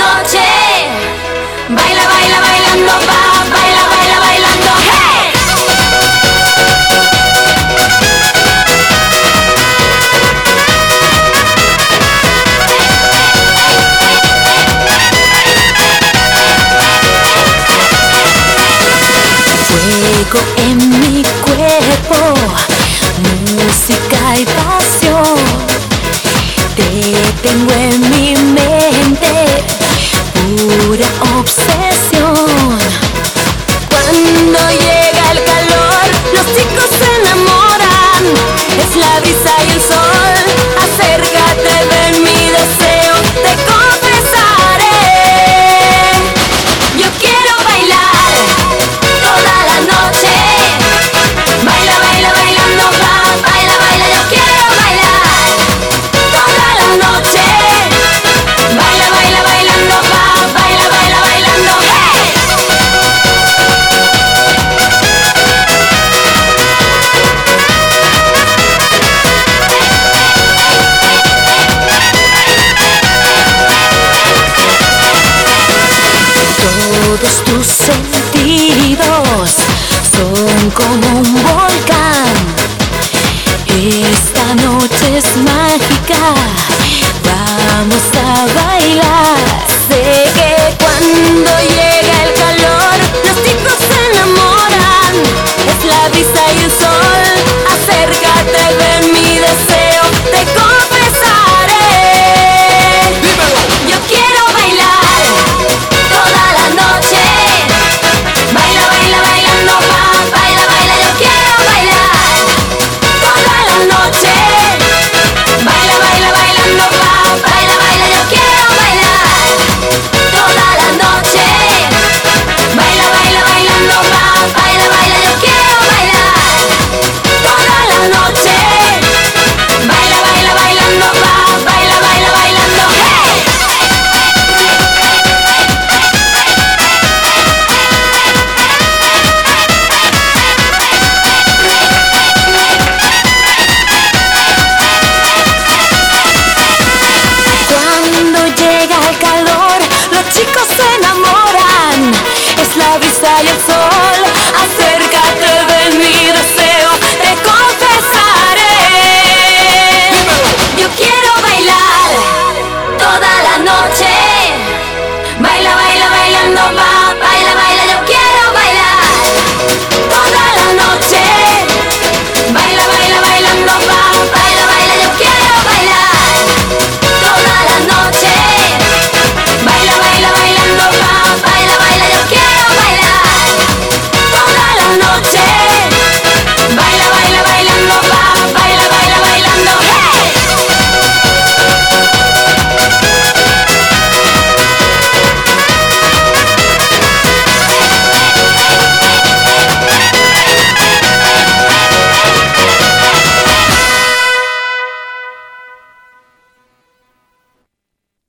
noche. Baila, baila, bailando, va, baila, baila, bailando, hey. Fuego en mi cuerpo, música y pasión. Te tengo en mi mente, pura obsesión. Cuando llega el calor, los chicos se enamoran. Es la brisa y el sol. Acércate, ven mi deseo, te confesaré. Yo quiero bailar toda la noche. Baila, baila, bailando, va, baila, baila. Yo quiero bailar toda la noche. Baila, baila, bailando, va, baila, baila, bailando, hey. Todos tus sentidos son como un volcán. Esta noche es mágica.